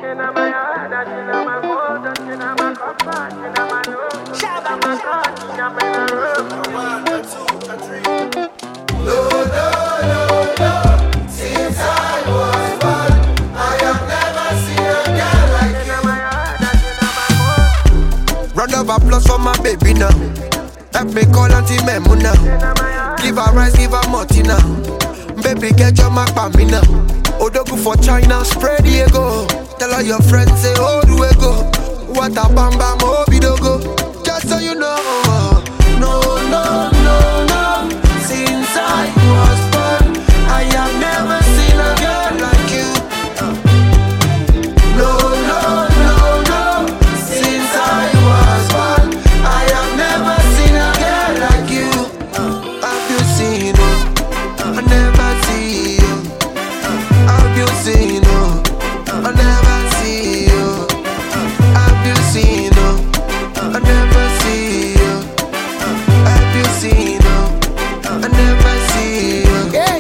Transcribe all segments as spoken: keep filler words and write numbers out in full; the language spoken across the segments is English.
Since I was born, I have never seen a girl like you. Round of applause for my baby now. Help me call Auntie Memuna. Give her rice, give her multi now. Baby, get your mark by me now. Odogu for China, spread the ego. Tell all your friends, say, oh, do we go? What a bam bam, oh, bidogo. Just so you know. No, no, no, no. Since I was born, I have never seen a girl like you. No, no, no, no. Since I was born, I have never seen a girl like you. Have you seen her? I never see you. Have you seen her? I never see you. Have you seen her? I never see you. Have you seen her? I never see you. Yeah.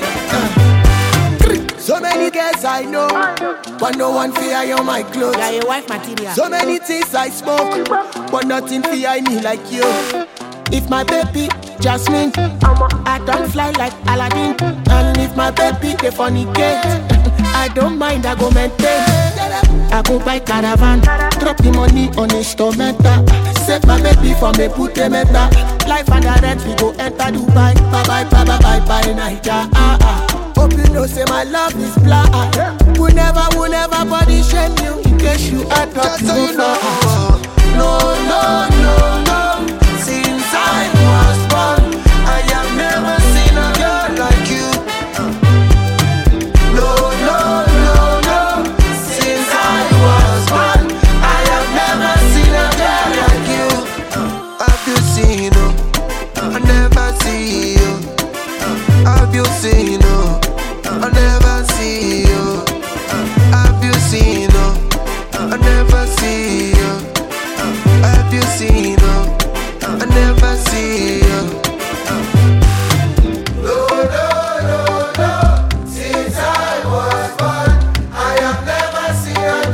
So many girls I know, but no one fear you my clothes. Yeah, your wife material. So many things I smoke, but nothing fear me like you. If my baby Jasmine, I don't fly like Aladdin. And if my baby the funny gate, I don't mind, I go maintain. I go buy caravan, drop the money on instrumental. Save my baby from a put a meta. Life and the rent, we go enter Dubai. Bye bye, bye bye, bye bye, Naija. Ah ah. Hope you know, say my love is blind. We never, we never body shame you in case you are not Just so you know. No, no, no, no. Since I was born, I have never seen a girl like you. No, no, no, no. Since I was born, I have never seen a girl like you. Have you seen her? I never see you. Have you seen her? I never see you. Have you seen her? I never see you. Have you seen her? I never see you. No, no, no, no. Since I was born, I have never seen a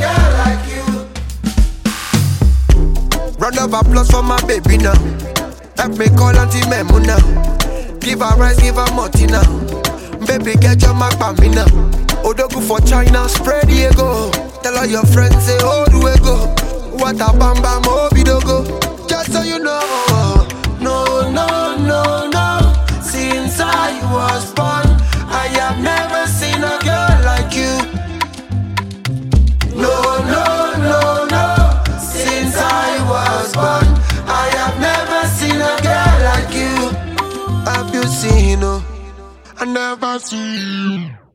girl like you. Round of applause for my baby now. Help me call Auntie Memuna. Give her rice, give her multi now. Baby, get your mark by me now. Odogu for China, spread the ego. Tell all your friends, say, oh, do we go? What a bam bam, oh, bidogo. Just so you know. No, no, no, no. Since I was born, I have never seen a girl like you. No, no, no, no. Since I was born, I have never seen a girl like you. Have you seen her? I never see you.